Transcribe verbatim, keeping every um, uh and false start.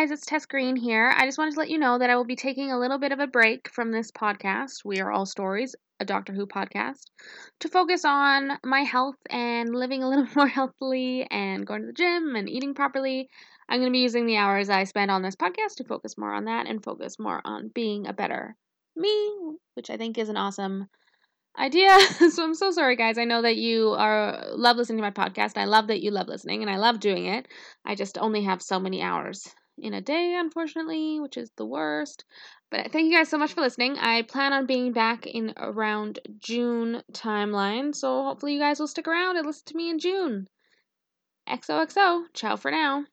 guys, it's Tess Green here. I just wanted to let you know that I will be taking a little bit of a break from this podcast, We Are All Stories, a Doctor Who podcast, to focus on my health and living a little more healthily and going to the gym and eating properly. I'm going to be using the hours I spend on this podcast to focus more on that and focus more on being a better me, which I think is an awesome idea. So I'm so sorry, guys. I know that you are love listening to my podcast. I love that you love listening, and I love doing it. I just only have so many hours in a day, unfortunately, which is the worst. But thank you guys so much for listening. I plan on being back in around June timeline, so hopefully you guys will stick around and listen to me in June. X O X O. Ciao for now.